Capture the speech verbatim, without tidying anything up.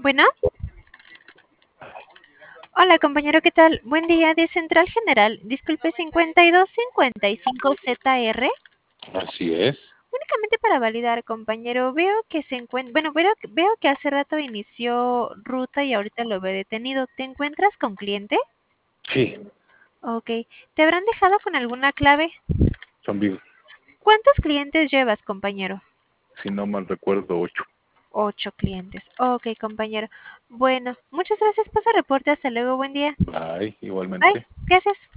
Bueno, hola compañero, ¿qué tal? Buen día de Central General. Disculpe, cincuenta y dos cincuenta y cinco Z R. Así es. Únicamente para validar, compañero. Veo que se encuentra, bueno, veo, veo que hace rato inició ruta y ahorita lo veo detenido. ¿Te encuentras con cliente? Sí, Ok. ¿Te habrán dejado con alguna clave? son vivos. ¿Cuántos clientes llevas, compañero? Si no mal recuerdo, ocho. Ocho clientes. Ok, compañero. Bueno, muchas gracias por su reporte. Hasta luego. Buen día. Bye, Bye. igualmente. Gracias.